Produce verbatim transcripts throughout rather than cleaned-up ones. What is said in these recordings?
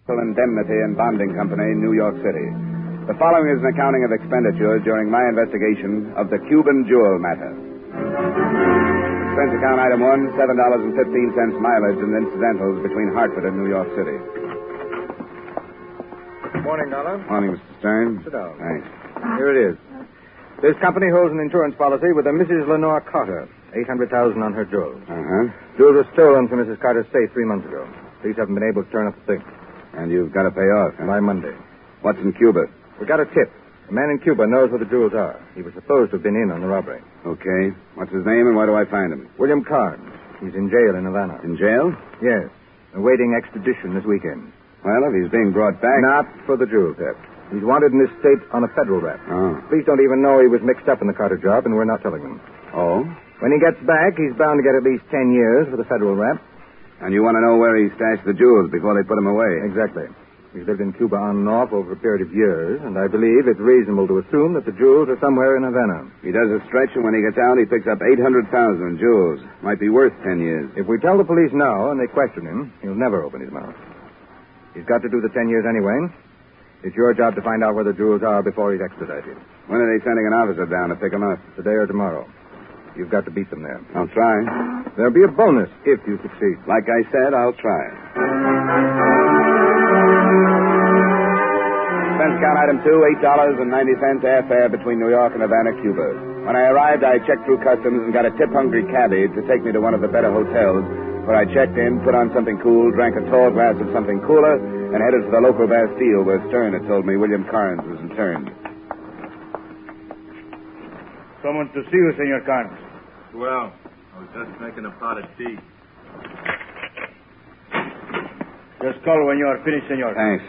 Indemnity and Bonding Company, New York City. The following is an accounting of expenditures during my investigation of the Cuban jewel matter. Expense account item one, seven dollars and fifteen cents mileage and incidentals between Hartford and New York City. Morning, Dollar. Morning, Mister Stern. Sit down. Thanks. Here it is. This company holds an insurance policy with a Missus Lenore Carter. eight hundred thousand dollars on her jewels. Uh-huh. Jewels were stolen from Missus Carter's safe three months ago. Police haven't been able to turn up the thing. And you've got to pay off, huh? By Monday. What's in Cuba? We got a tip. A man in Cuba knows where the jewels are. He was supposed to have been in on the robbery. Okay. What's his name and where do I find him? William Carnes. He's in jail in Havana. In jail? Yes. Awaiting extradition this weekend. Well, if he's being brought back... Not for the jewel theft. He's wanted in this state on a federal rap. Oh. Police don't even know he was mixed up in the Carter job, and we're not telling them. Oh? When he gets back, he's bound to get at least ten years for the federal rap. And you want to know where he stashed the jewels before they put him away? Exactly. He's lived in Cuba on and off over a period of years, and I believe it's reasonable to assume that the jewels are somewhere in Havana. He does a stretch, and when he gets out, he picks up eight hundred thousand jewels. Might be worth ten years. If we tell the police now and they question him, he'll never open his mouth. He's got to do the ten years anyway. It's your job to find out where the jewels are before he's extradited. When are they sending an officer down to pick him up? Today or tomorrow. You've got to beat them there. I'll try. There'll be a bonus if you succeed. Like I said, I'll try. Expense account item two, eight dollars and ninety cents airfare between New York and Havana, Cuba. When I arrived, I checked through customs and got a tip-hungry cabbie to take me to one of the better hotels, where I checked in, put on something cool, drank a tall glass of something cooler, and headed for the local Bastille where Stern had told me William Carnes was interned. Someone to see you, Senor Carnes. Well, I was just making a pot of tea. Just call when you are finished, Senor. Thanks.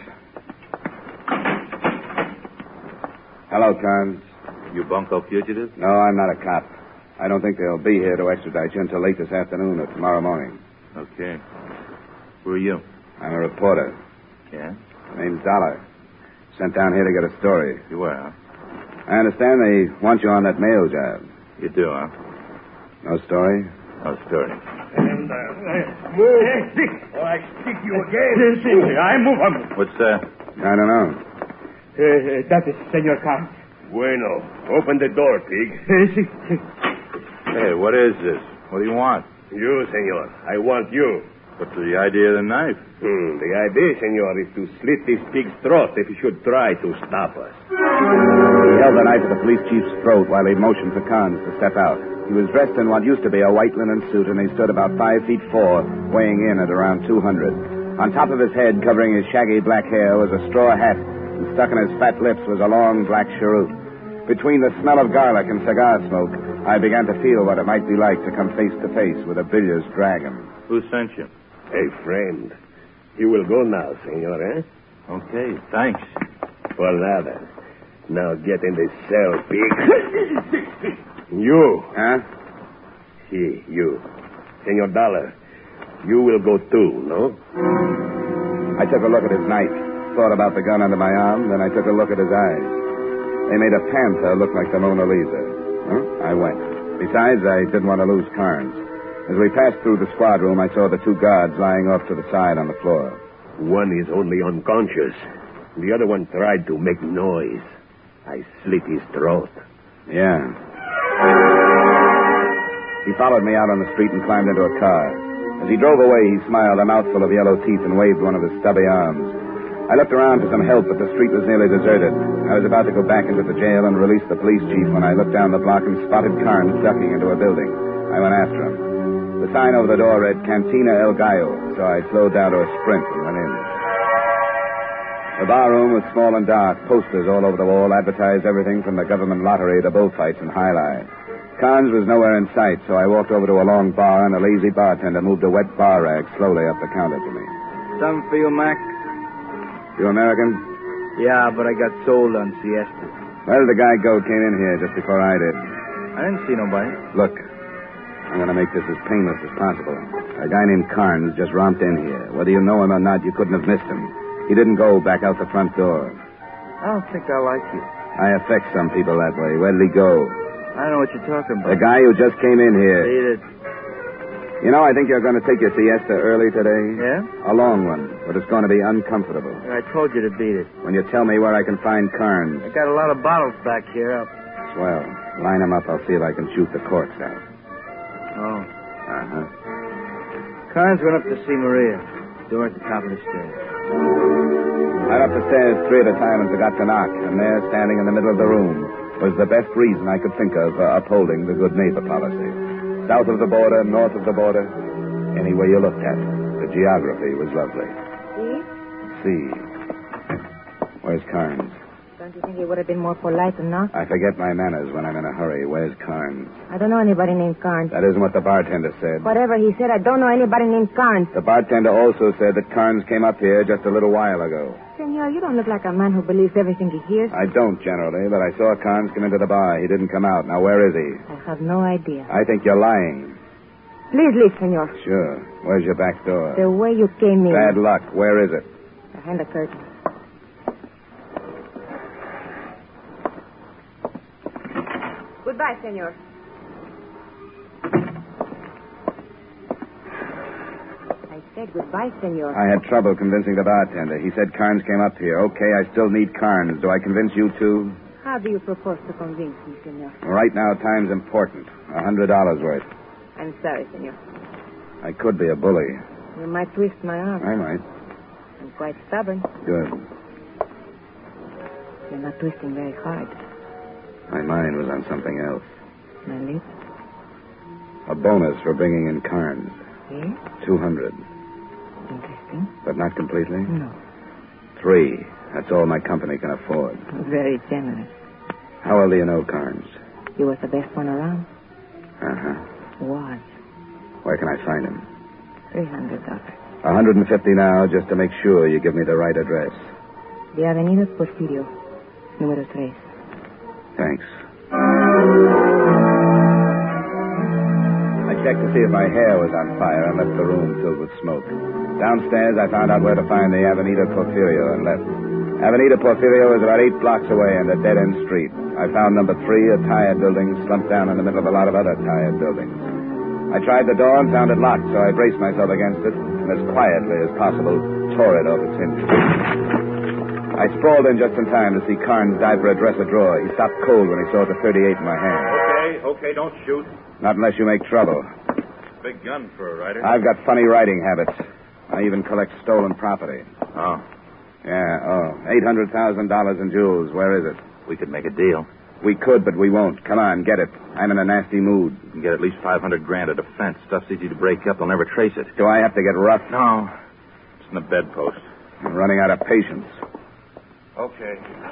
Hello, Carnes. You bunco fugitive? No, I'm not a cop. I don't think they'll be here to extradite you until late this afternoon or tomorrow morning. Okay. Who are you? I'm a reporter. Yeah? My name's Dollar. Sent down here to get a story. You are, huh? I understand they want you on that mail job. You do, huh? No story? No story. And, uh, move. Stick. Oh, I stick you again. I move him. What's that? I don't know. Uh, uh, that is Senor Carnes. Bueno. Open the door, pig. Hey, what is this? What do you want? You, senor. I want you. What's the idea of the knife? Hmm, the idea, senor, is to slit this pig's throat if he should try to stop us. He held the knife to the police chief's throat while he motioned for Carnes to step out. He was dressed in what used to be a white linen suit, and he stood about five feet four, weighing in at around two hundred. On top of his head, covering his shaggy black hair, was a straw hat, and stuck in his fat lips was a long black cheroot. Between the smell of garlic and cigar smoke, I began to feel what it might be like to come face to face with a bilious dragon. Who sent you? Hey, friend. You will go now, senor, eh? Okay, thanks. Well, now then. Now get in the cell, pig. You. Huh? See, you. Senor Dollar, you will go too, no? I took a look at his knife, thought about the gun under my arm, then I took a look at his eyes. They made a panther look like the Mona Lisa. Huh? I went. Besides, I didn't want to lose Carnes. As we passed through the squad room, I saw the two guards lying off to the side on the floor. One is only unconscious. The other one tried to make noise. I slit his throat. Yeah. He followed me out on the street and climbed into a car. As he drove away, he smiled, a mouthful of yellow teeth, and waved one of his stubby arms. I looked around for some help, but the street was nearly deserted. I was about to go back into the jail and release the police chief when I looked down the block and spotted Carnes ducking into a building. I went after him. The sign over the door read Cantina El Gallo, so I slowed down to a sprint and went in. The barroom was small and dark. Posters all over the wall advertised everything from the government lottery to bullfights and jai-alai. Carnes was nowhere in sight, so I walked over to a long bar, and a lazy bartender moved a wet bar rag slowly up the counter to me. Something for you, Mac? You American? Yeah, but I got sold on Siesta. Well, the guy Gold came in here just before I did. I didn't see nobody. Look, I'm going to make this as painless as possible. A guy named Carnes just romped in here. Whether you know him or not, you couldn't have missed him. He didn't go back out the front door. I don't think I like you. I affect some people that way. Where did he go? I don't know what you're talking about. The guy who just came in here. Beat it. You know, I think you're going to take your siesta early today. Yeah? A long one, but it's going to be uncomfortable. I told you to beat it. When you tell me where I can find Carnes. I got a lot of bottles back here. I'll... Swell. Line them up. I'll see if I can shoot the corks out. Oh. Uh-huh. Carnes went up to see Maria. Door at the top of the stairs. I went up the stairs three at a time and forgot to knock. And there, standing in the middle of the room, was the best reason I could think of for upholding the good neighbor policy. South of the border, north of the border, anywhere you looked at, the geography was lovely. See? See. Where's Carnes? Don't you think it would have been more polite to knock? I forget my manners when I'm in a hurry. Where's Carnes? I don't know anybody named Carnes. That isn't what the bartender said. Whatever he said, I don't know anybody named Carnes. The bartender also said that Carnes came up here just a little while ago. Senor, you don't look like a man who believes everything he hears. I don't, generally, but I saw Carnes come into the bar. He didn't come out. Now, where is he? I have no idea. I think you're lying. Please leave, senor. Sure. Where's your back door? The way you came in. Bad luck. Where is it? Behind the curtain. Goodbye, senor. I said goodbye, senor. I had trouble convincing the bartender. He said Carnes came up here. Okay, I still need Carnes. Do I convince you too? How do you propose to convince me, senor? Right now, time's important. A hundred dollars worth. I'm sorry, senor. I could be a bully. You might twist my arm. I might. I'm quite stubborn. Good. You're not twisting very hard. My mind was on something else. My lips? A bonus for bringing in Carnes. Yes? Two hundred. Interesting. But not completely? No. Three. That's all my company can afford. Very generous. How well do you know Carnes? He was the best one around. Uh-huh. Was. Where can I find him? Three hundred dollars. A hundred and fifty now, just to make sure you give me the right address. The Avenida Porfirio, número tres. Thanks. I checked to see if my hair was on fire and left the room filled with smoke. Downstairs, I found out where to find the Avenida Porfirio and left. Avenida Porfirio is about eight blocks away and a dead-end street. I found number three, a tired building, slumped down in the middle of a lot of other tired buildings. I tried the door and found it locked, so I braced myself against it and as quietly as possible tore it off its hinges. I sprawled in just in time to see Carnes dive for a dresser drawer. He stopped cold when he saw the thirty-eight in my hand. Okay, okay, don't shoot. Not unless you make trouble. Big gun for a rider. I've got funny writing habits. I even collect stolen property. Oh. Yeah, oh. eight hundred thousand dollars in jewels. Where is it? We could make a deal. We could, but we won't. Come on, get it. I'm in a nasty mood. You can get at least five hundred grand at a fence. Stuff's easy to break up. They'll never trace it. Do I have to get rough? No. It's in the bedpost. I'm running out of patience. Okay.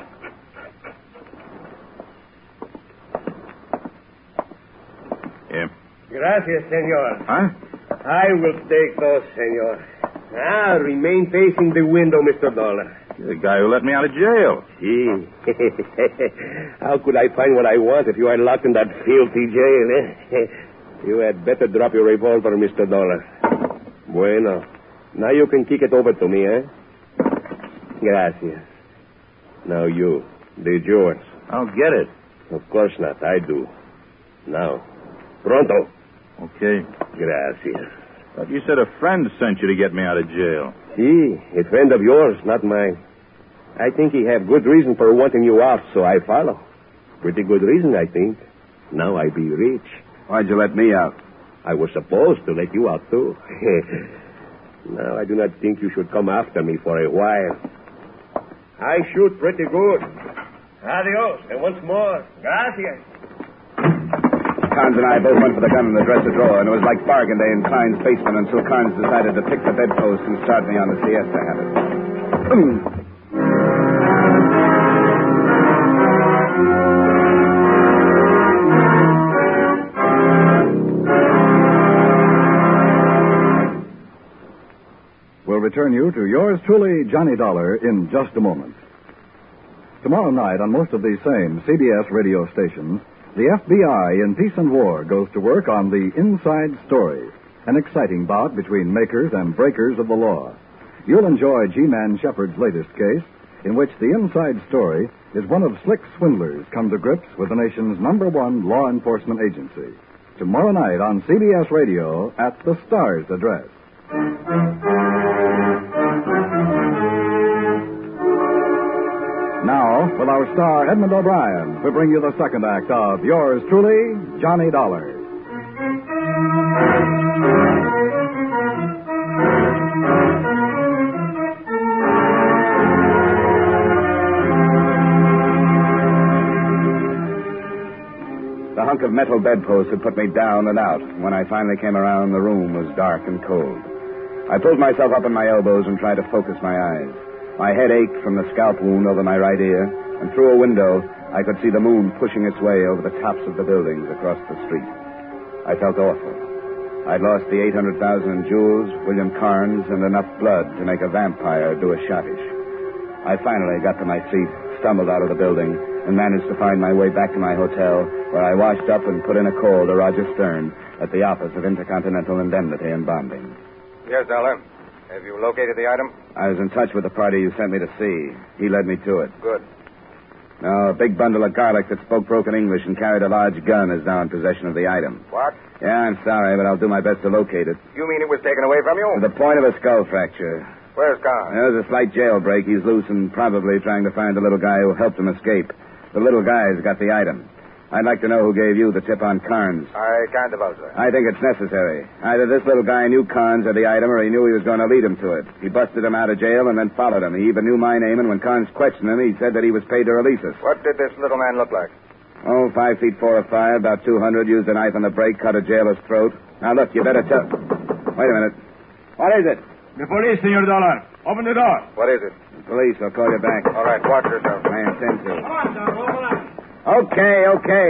Yeah. Gracias, senor. Huh? I will take those, senor. Ah, remain facing the window, Mister Dollar. You're the guy who let me out of jail. Gee. How could I find what I want if you are locked in that filthy jail, eh? You had better drop your revolver, Mister Dollar. Bueno. Now you can kick it over to me, eh? Gracias. Now you. It's yours. I don't get it. Of course not. I do. Now. Pronto. Okay. Gracias. But you said a friend sent you to get me out of jail. See, a friend of yours, not mine. I think he have good reason for wanting you out, so I follow. Pretty good reason, I think. Now I be rich. Why'd you let me out? I was supposed to let you out, too. Now, I do not think you should come after me for a while. I shoot pretty good. Adios, and once more, gracias. Carnes and I both went for the gun in the dresser drawer, and it was like bargain day in Klein's basement until Carnes decided to pick the bedpost and start me on the siesta habit. We'll return you to yours truly, Johnny Dollar, in just a moment. Tomorrow night, on most of these same C B S radio stations, the F B I in Peace and War goes to work on the Inside Story, an exciting bout between makers and breakers of the law. You'll enjoy G-Man Shepard's latest case, in which the Inside Story is one of slick swindlers come to grips with the nation's number one law enforcement agency. tomorrow night on C B S Radio at the Star's address. Now, with our star Edmund O'Brien, we bring you the second act of yours truly, Johnny Dollar. The hunk of metal bedpost had put me down and out. When I finally came around, the room was dark and cold. I pulled myself up on my elbows and tried to focus my eyes. My head ached from the scalp wound over my right ear, and through a window, I could see the moon pushing its way over the tops of the buildings across the street. I felt awful. I'd lost the eight hundred thousand in jewels, William Carnes, and enough blood to make a vampire do a schottisch. I finally got to my feet, stumbled out of the building, and managed to find my way back to my hotel, where I washed up and put in a call to Roger Stern at the office of Intercontinental Indemnity and Bonding. Yes, Dollar. Have you located the item? I was in touch with the party you sent me to see. He led me to it. Good. Now, a big bundle of garlic that spoke broken English and carried a large gun is now in possession of the item. What? Yeah, I'm sorry, but I'll do my best to locate it. You mean it was taken away from you? To the point of a skull fracture. Where's Carnes? There was a slight jailbreak. He's loose and probably trying to find the little guy who helped him escape. The little guy's got the item. I'd like to know who gave you the tip on Carnes. I can't divulge that. I think it's necessary. Either this little guy knew Carnes had the item, or he knew he was going to lead him to it. He busted him out of jail and then followed him. He even knew my name, and when Carnes questioned him, he said that he was paid to release us. What did this little man look like? Oh, five feet four or five, about two hundred, used a knife on the break, cut a jailer's throat. Now, look, you better tell... Wait a minute. What is it? The police, Senor Dollar. Open the door. What is it? The police. I'll call you back. All right, watch yourself. I intend to. Come on, sir. Open up. Okay, okay.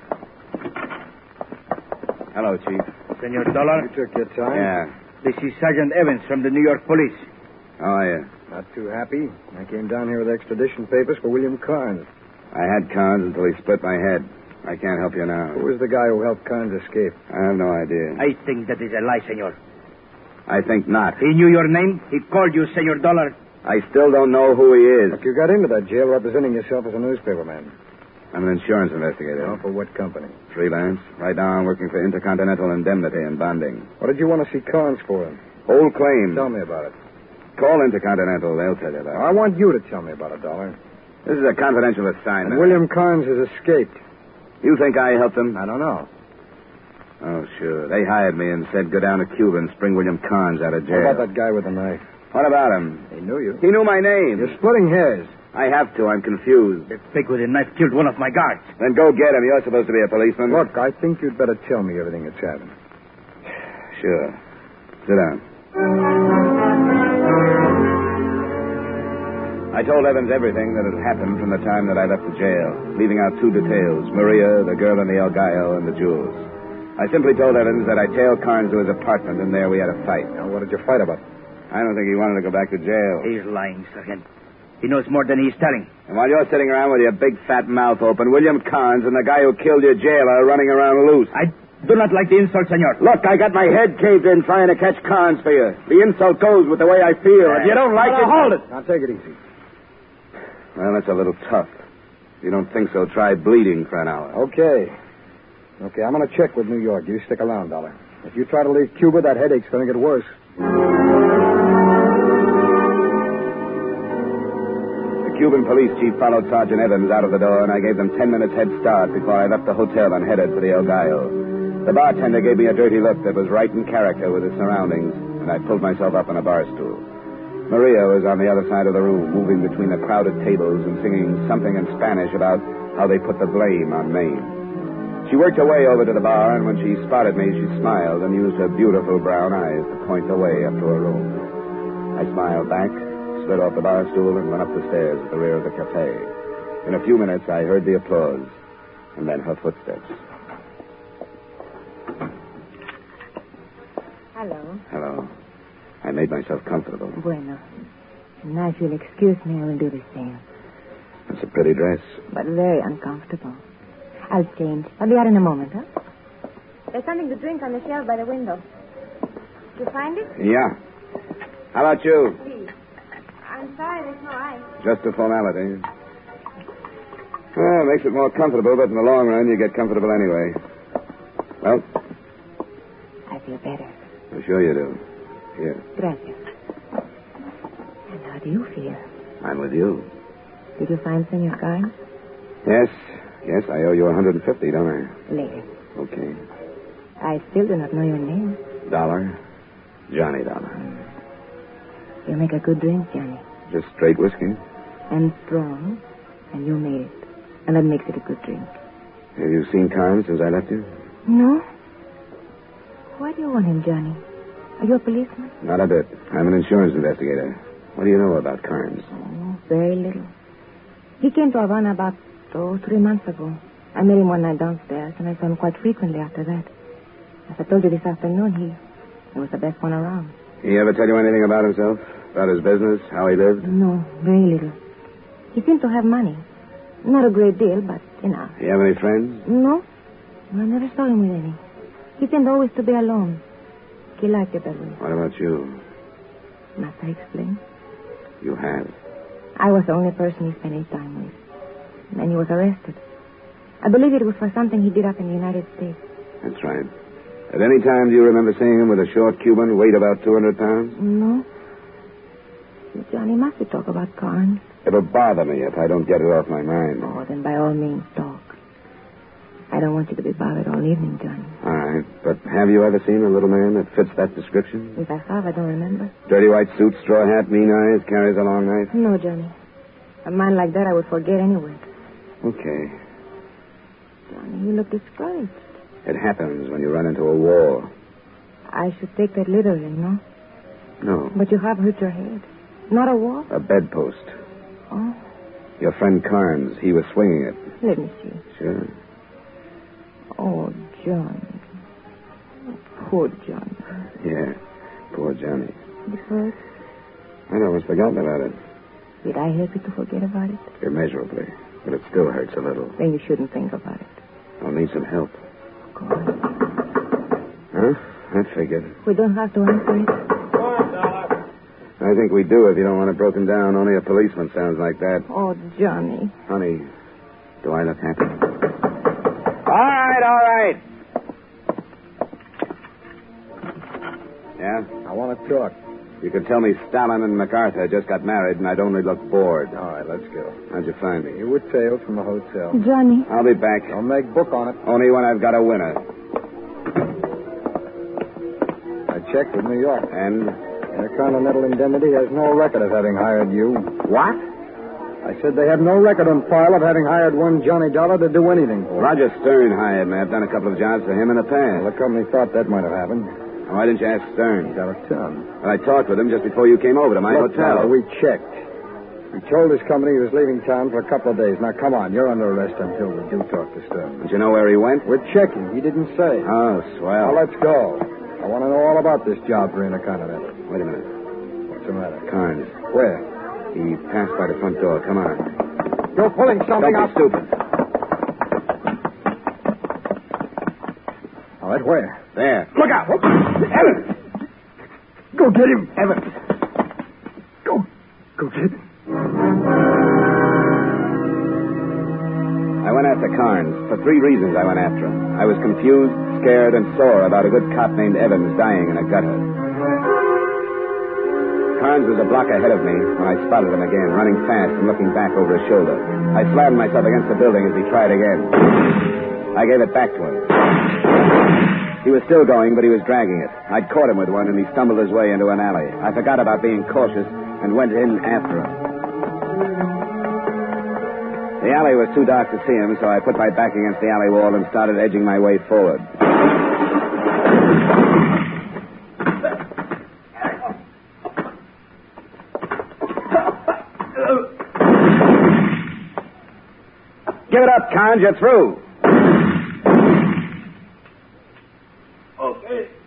Hello, Chief. Senor Dollar? You took your time? Yeah. This is Sergeant Evans from the New York Police. How are you? Not too happy. I came down here with extradition papers for William Carnes. I had Carnes until he split my head. I can't help you now. Who was the guy who helped Carnes escape? I have no idea. I think that is a lie, senor. I think not. He knew your name. He called you Senor Dollar. I still don't know who he is. Look, you got into that jail representing yourself as a newspaperman. I'm an insurance investigator. Oh, for what company? Freelance. Right now I'm working for Intercontinental Indemnity and Bonding. What did you want to see Carnes for? Old claim. Tell me about it. Call Intercontinental. They'll tell you that. I want you to tell me about it, Dollar. This is a confidential assignment. And William Carnes has escaped. You think I helped him? I don't know. Oh, sure. They hired me and said go down to Cuba and spring William Carnes out of jail. What about that guy with the knife? What about him? He knew you. He knew my name. You're splitting hairs. I have to. I'm confused. The pig with the knife killed one of my guards. Then go get him. You're supposed to be a policeman. Look, I think you'd better tell me everything that's happened. Sure. Sit down. I told Evans everything that had happened from the time that I left the jail, leaving out two details, Maria, the girl in the El Gallo, and the jewels. I simply told Evans that I tailed Carnes to his apartment, and there we had a fight. Now, what did you fight about? I don't think he wanted to go back to jail. He's lying, Sergeant. He knows more than he's telling. And while you're sitting around with your big fat mouth open, William Carnes and the guy who killed your jailer are running around loose. I do not like the insult, senor. Look, I got my head caved in trying to catch Carnes for you. The insult goes with the way I feel. If you don't like now, it... hold it. Now, take it easy. Well, that's a little tough. If you don't think so, try bleeding for an hour. Okay. Okay, I'm going to check with New York. You stick around, Dollar. If you try to leave Cuba, that headache's going to get worse. The Cuban police chief followed Sergeant Evans out of the door, and I gave them ten minutes head start before I left the hotel and headed for the El Gallo. The bartender gave me a dirty look that was right in character with his surroundings, and I pulled myself up on a bar stool. Maria was on the other side of the room, moving between the crowded tables and singing something in Spanish about how they put the blame on Maine. She worked her way over to the bar, and when she spotted me, she smiled and used her beautiful brown eyes to point the way up to her room. I smiled back, slid off the bar stool, and went up the stairs at the rear of the cafe. In a few minutes, I heard the applause, and then her footsteps. Hello. Hello. I made myself comfortable. Bueno. Now, if you'll excuse me, I will do the same. It's a pretty dress. But very uncomfortable. I'll change. I'll be out in a moment, huh? There's something to drink on the shelf by the window. Did you find it? Yeah. How about you? Please. I'm sorry, there's no ice. Just a formality. Well, it makes it more comfortable, but in the long run, you get comfortable anyway. Well? I feel better. I'm sure you do. Here. Gracias. And how do you feel? I'm with you. Did you find Senor Carnes? Yes. Yes, I owe you one hundred fifty, don't I? Later. Okay. I still do not know your name. Dollar. Johnny Dollar. You make a good drink, Johnny. Just straight whiskey. And strong. And you made it. And that makes it a good drink. Have you seen Carnes since I left you? No. Why do you want him, Johnny? Are you a policeman? Not a bit. I'm an insurance investigator. What do you know about Carnes? Oh, very little. He came to Havana about, oh, three months ago. I met him one night downstairs, and I saw him quite frequently after that. As I told you this afternoon, he, he was the best one around. He ever tell you anything about himself? About his business? How he lived? No, very little. He seemed to have money. Not a great deal, but enough. You have any friends? No. I never saw him with any. He seemed always to be alone. He liked it that way. What about you? Must I explain? You have. I was the only person he spent his time with. And then he was arrested. I believe it was for something he did up in the United States. That's right. At any time do you remember seeing him with a short Cuban, weight about two hundred pounds? No. Johnny, must we talk about Carnes? It'll bother me if I don't get it off my mind. Oh, then by all means, talk. I don't want you to be bothered all evening, Johnny. All right. But have you ever seen a little man that fits that description? If I have, I don't remember. Dirty white suit, straw hat, mean eyes, carries a long knife? No, Johnny. A man like that I would forget anyway. Okay. Johnny, you look discouraged. It happens when you run into a wall. I should take that literally, no? No. But you have hurt your head. Not a wall? A bedpost. Oh? Your friend Carnes, he was swinging it. Let me see. Sure. Oh, John. Poor John. Yeah, poor Johnny. It hurt. I'd almost forgotten about it. Did I help you to forget about it? Immeasurably. But it still hurts a little. Then you shouldn't think about it. I'll need some help. Of course. Huh? I figured. We don't have to answer it. I think we do if you don't want it broken down. Only a policeman sounds like that. Oh, Johnny. Honey, do I look happy? All right, all right. Yeah? I want to talk. You could tell me Stalin and MacArthur just got married and I'd only look bored. All right, let's go. How'd you find me? You were tailed from the hotel. Johnny. I'll be back. Don't make book on it. Only when I've got a winner. I checked with New York. And? Intercontinental Indemnity has no record of having hired you. What? I said they have no record on file of having hired one Johnny Dollar to do anything for. Roger Stern hired me. I've done a couple of jobs for him in the past. Well, the company thought that might have happened. Why didn't you ask Stern? He's out of town. Well, I talked with him just before you came over to my Look, hotel. Dollar, we checked. He told his company he was leaving town for a couple of days. Now, come on. You're under arrest until we do talk to Stern. Don't you know where he went? We're checking. He didn't say. Oh, swell. Now, let's go. I want to know all about this job for Intercontinental. Wait a minute. What's the matter? Carnes. Where? He passed by the front door. Come on. You're pulling something Don't out. be stupid. All right, where? There. Look out! Evans! Go get him, Evans. Go. Go get him. I went after Carnes. For three reasons I went after him. I was confused, scared, and sore about a good cop named Evans dying in a gutter. Carnes was a block ahead of me when I spotted him again, running fast and looking back over his shoulder. I slammed myself against the building as he tried again. I gave it back to him. He was still going, but he was dragging it. I'd caught him with one, and he stumbled his way into an alley. I forgot about being cautious and went in after him. The alley was too dark to see him, so I put my back against the alley wall and started edging my way forward. Give it up, Carnes. You're through. Okay.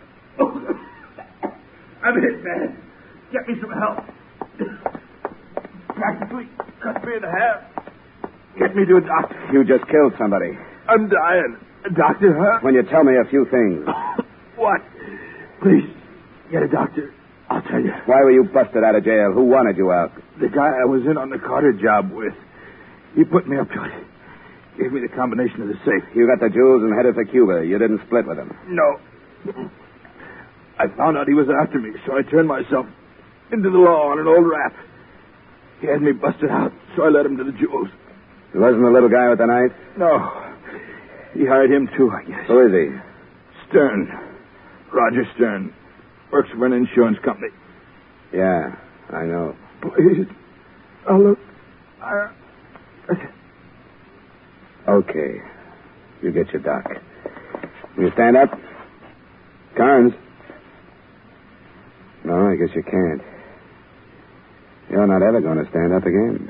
I'm hit, man. Get me some help. Practically cut me in half. Get me to a doctor. You just killed somebody. I'm dying. A doctor, huh? When you tell me a few things. What? Please, get a doctor. I'll tell you. Why were you busted out of jail? Who wanted you out? The guy I was in on the Carter job with. He put me up to it. Gave me the combination of the safe. You got the jewels and headed for Cuba. You didn't split with him. No. I found out he was after me, so I turned myself into the law on an old rap. He had me busted out, so I led him to the jewels. He wasn't the little guy with the knife? No. He hired him, too, I guess. Who is he? Stern. Roger Stern. Works for an insurance company. Yeah, I know. Please. Oh, look. I... Okay. You get your doc. Will you stand up? Carnes? No, I guess you can't. You're not ever going to stand up again.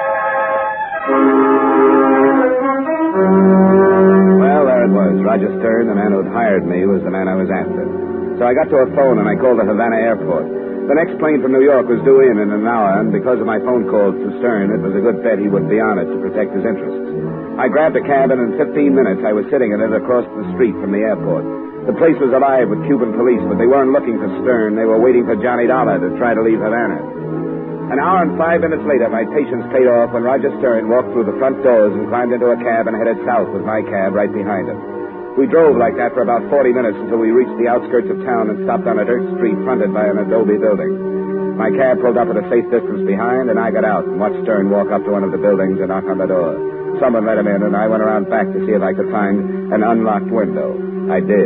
Well, there it was. Roger Stern, the man who'd hired me, was the man I was after. So I got to a phone and I called the Havana airport. The next plane from New York was due in in an hour, and because of my phone calls to Stern, it was a good bet he would be on it to protect his interests. I grabbed a cab, and in fifteen minutes I was sitting in it across the street from the airport. The place was alive with Cuban police, but they weren't looking for Stern. They were waiting for Johnny Dollar to try to leave Havana. An hour and five minutes later, my patience paid off when Roger Stern walked through the front doors and climbed into a cab and headed south with my cab right behind him. We drove like that for about forty minutes until we reached the outskirts of town and stopped on a dirt street fronted by an adobe building. My cab pulled up at a safe distance behind, and I got out and watched Stern walk up to one of the buildings and knock on the door. Someone let him in, and I went around back to see if I could find an unlocked window. I did.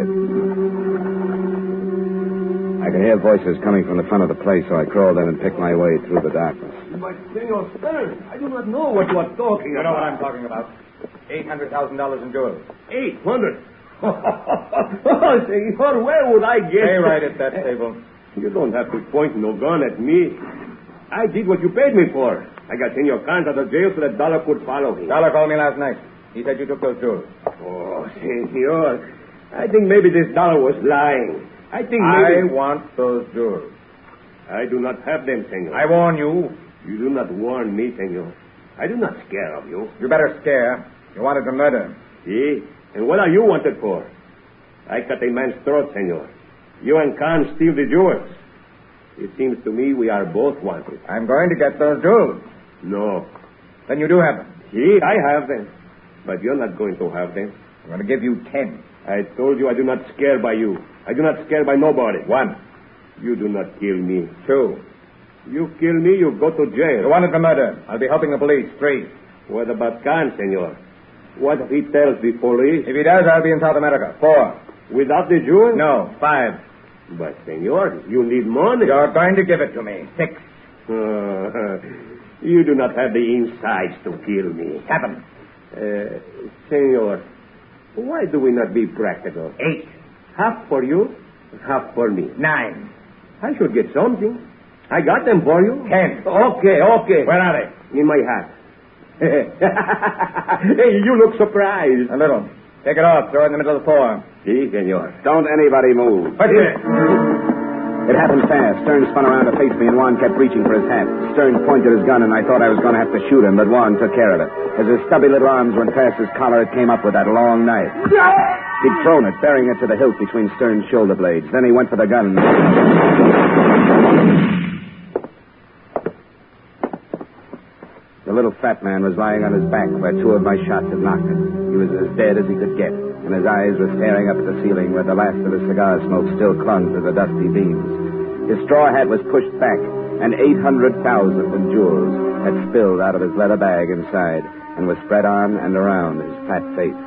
I could hear voices coming from the front of the place, so I crawled in and picked my way through the darkness. But, Senor Stern, I do not know what you are talking You about. know what I'm talking about. eight hundred thousand dollars in jewels. Eight hundred? Oh, senor, where would I get... Stay right at that table. You don't have to point no gun at me. I did what you paid me for. I got Senor Carnes out of jail so that Dollar could follow him. Dollar called me last night. He said you took those jewels. Oh, senor, I think maybe this Dollar was lying. I think maybe... I want those jewels. I do not have them, senor. I warn you. You do not warn me, senor. I do not scare of you. You better scare. You wanted to murder him. See? And what are you wanted for? I cut a man's throat, senor. You and Khan steal the jewels. It seems to me we are both wanted. I'm going to get those jewels. No. Then you do have them. See, I have them. But you're not going to have them. I'm going to give you ten. I told you I do not scare by you. I do not scare by nobody. One. You do not kill me. Two. You kill me, you go to jail. You wanted to murder. I'll be helping the police. Three. What about Khan, senor? What if he tells the police? If he does, I'll be in South America. Four. Without the jewels? No. Five. But, senor, you need money. You're going to give it to me. Six. Uh, you do not have the insides to kill me. Seven. Uh, senor, why do we not be practical? Eight. Half for you, half for me. Nine. I should get something. I got them for you. Ten. Okay, okay. Where are they? In my hat. Hey, you look surprised. A little. Take it off. Throw it in the middle of the floor. Si, senor. Don't anybody move. What's it? It happened fast. Stern spun around to face me, and Juan kept reaching for his hat. Stern pointed his gun, and I thought I was going to have to shoot him, but Juan took care of it. As his stubby little arms went past his collar, it came up with that long knife. He'd thrown it, burying it to the hilt between Stern's shoulder blades. Then he went for the gun. The little fat man was lying on his back where two of my shots had knocked him. He was as dead as he could get, and his eyes were staring up at the ceiling where the last of his cigar smoke still clung to the dusty beams. His straw hat was pushed back, and eight hundred thousand in jewels had spilled out of his leather bag inside and was spread on and around his fat face.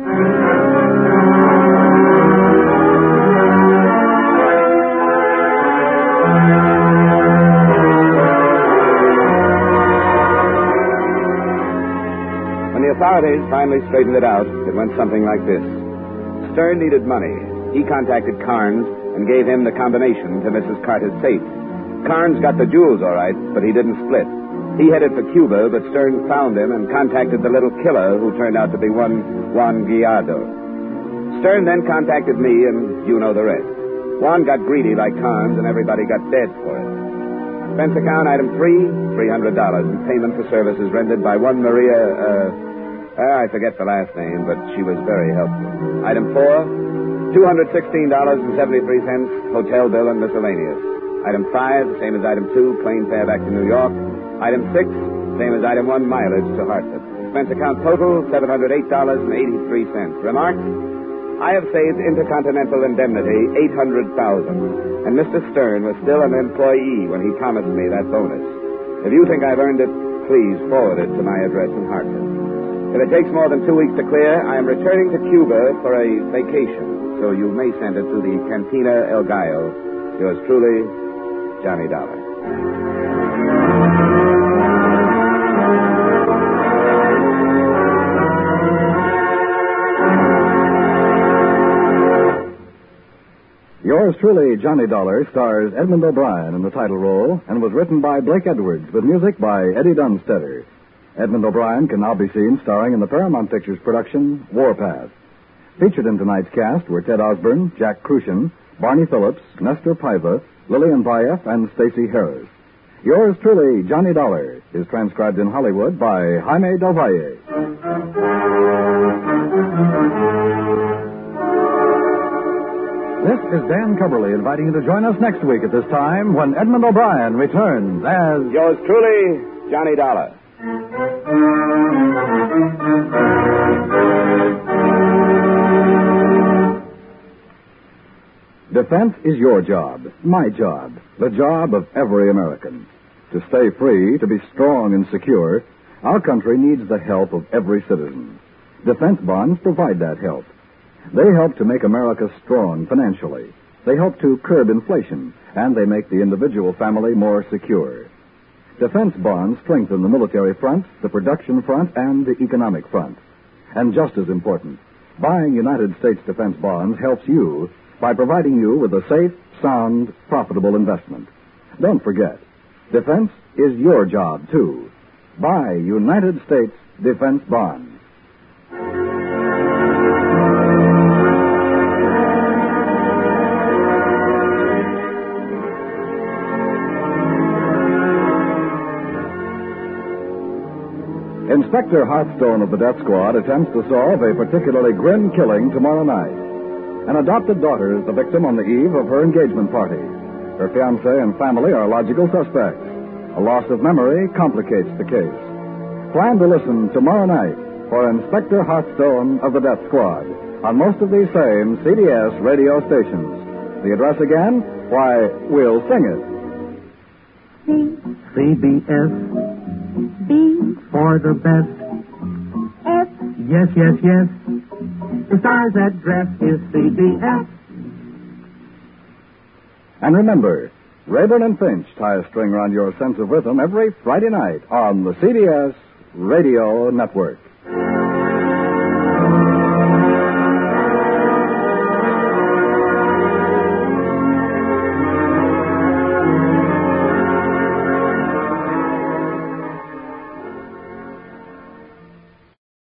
The authorities finally straightened it out. It went something like this. Stern needed money. He contacted Carnes and gave him the combination to Missus Carter's safe. Carnes got the jewels all right, but he didn't split. He headed for Cuba, but Stern found him and contacted the little killer who turned out to be one Juan Guiado. Stern then contacted me, and you know the rest. Juan got greedy like Carnes, and everybody got dead for it. Expense account item three, three hundred dollars in payment for services rendered by one Maria, uh... Uh, I forget the last name, but she was very helpful. Item four, two hundred sixteen dollars and seventy-three cents, hotel bill and miscellaneous. Item five, the same as item two, plane fare back to New York. Item six, same as item one, mileage to Hartford. Expense account total, seven hundred eight dollars and eighty-three cents. Remarks? I have saved Intercontinental Indemnity eight hundred thousand dollars, and Mister Stern was still an employee when he promised me that bonus. If you think I've earned it, please forward it to my address in Hartford. If it takes more than two weeks to clear, I am returning to Cuba for a vacation, so you may send it to the Cantina El Gallo. Yours truly, Johnny Dollar. Yours truly, Johnny Dollar, stars Edmund O'Brien in the title role and was written by Blake Edwards with music by Eddie Dunstetter. Edmund O'Brien can now be seen starring in the Paramount Pictures production Warpath. Featured in tonight's cast were Ted Osborne, Jack Crucian, Barney Phillips, Nestor Paiva, Lillian Baeff, and Stacey Harris. Yours truly, Johnny Dollar, is transcribed in Hollywood by Jaime Del Valle. This is Dan Cumberly inviting you to join us next week at this time when Edmund O'Brien returns as... Yours truly, Johnny Dollar. Defense is your job, my job, the job of every American. To stay free, to be strong and secure, our country needs the help of every citizen. Defense bonds provide that help. They help to make America strong financially. They help to curb inflation, and they make the individual family more secure. Defense bonds strengthen the military front, the production front, and the economic front. And just as important, buying United States defense bonds helps you by providing you with a safe, sound, profitable investment. Don't forget, defense is your job, too. Buy United States defense bonds. Inspector Hearthstone of the Death Squad attempts to solve a particularly grim killing tomorrow night. An adopted daughter is the victim on the eve of her engagement party. Her fiancé and family are logical suspects. A loss of memory complicates the case. Plan to listen tomorrow night for Inspector Hearthstone of the Death Squad on most of these same C B S radio stations. The address again? Why, we'll sing it. C B S. B for the best. F. Yes, yes, yes. The star's address is C B S. And remember, Rayburn and Finch tie a string around your sense of rhythm every Friday night on the C B S Radio Network.